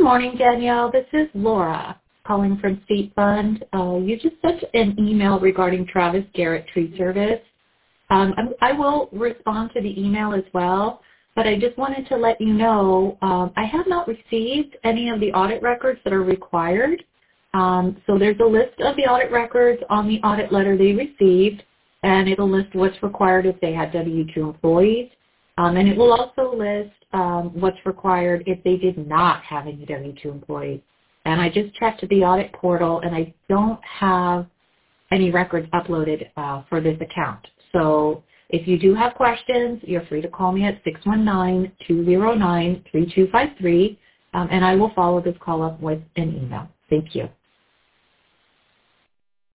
morning, Danielle. This is Laura calling from State Fund. You just sent an email regarding Travis Garrett Tree Service. I will respond to the email as well, but I just wanted to let you know I have not received any of the audit records that are required. So there's a list of the audit records on the audit letter they received, and it'll list what's required if they had W-2 employees. And it will also list what's required if they did not have any W-2 employees. And I just checked the audit portal, and I don't have any records uploaded for this account. So if you do have questions, you're free to call me at 619-209-3253, and I will follow this call up with an email. Thank you.